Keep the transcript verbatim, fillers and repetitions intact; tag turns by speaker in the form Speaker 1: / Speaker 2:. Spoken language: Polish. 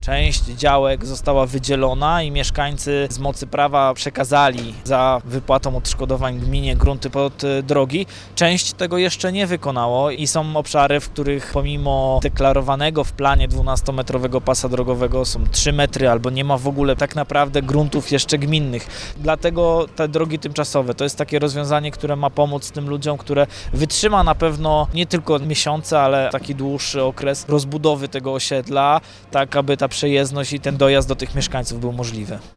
Speaker 1: Część działek została wydzielona i mieszkańcy z mocy prawa przekazali za wypłatą odszkodowań gminie grunty pod drogi. Część tego jeszcze nie wykonało i są obszary, w których pomimo deklarowanego w planie dwunastometrowego pasa drogowego są trzy metry albo nie ma w ogóle tak naprawdę gruntów jeszcze gminnych. Dlatego te drogi tymczasowe to jest takie rozwiązanie, które ma pomóc tym ludziom, które wytrzyma na pewno nie tylko miesiące, ale taki dłuższy okres rozbudowy tego osiedla, tak aby ta przejezdność i ten dojazd do tych mieszkańców był możliwy.